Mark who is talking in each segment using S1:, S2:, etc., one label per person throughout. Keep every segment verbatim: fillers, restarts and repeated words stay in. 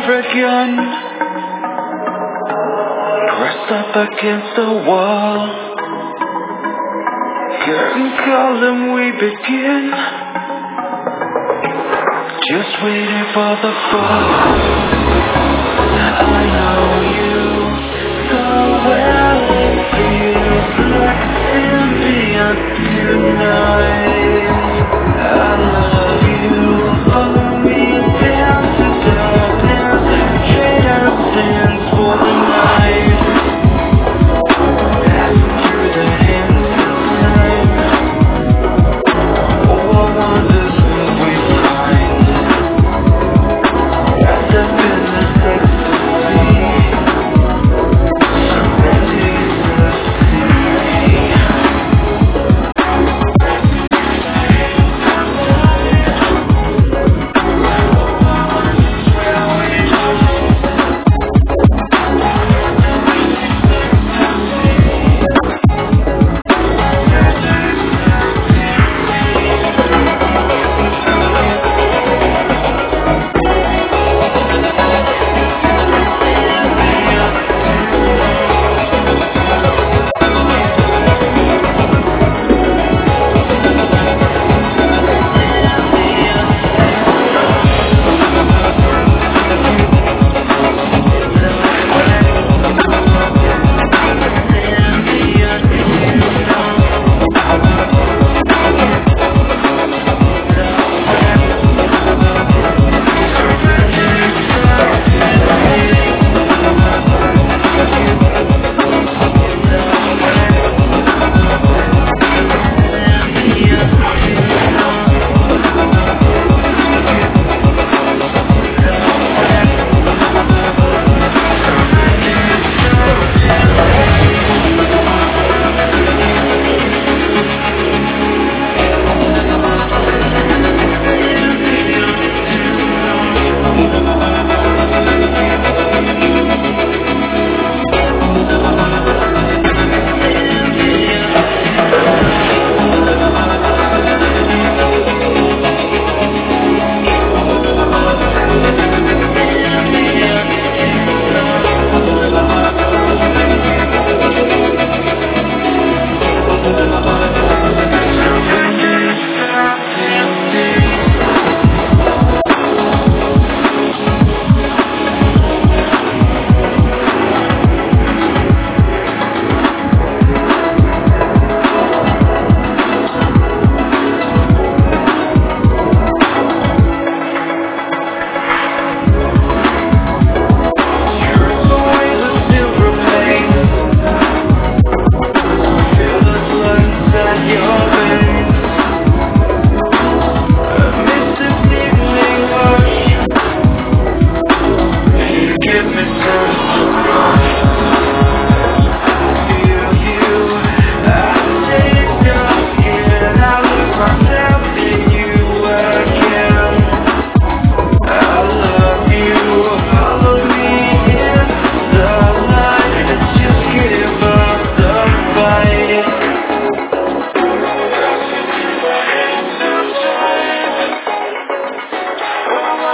S1: over again, pressed up against the wall, curtain call and we begin, just waiting for the fall. I know you so well, feels like ambient tonight. I love you, follow me down to darkness, trade our sins for the night, passing through the hands of time. Oh, I wonder who we find, wrapped up in this ecstasy, surrendering the sea.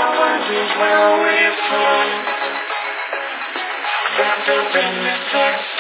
S1: Where we from? Wrapped up in this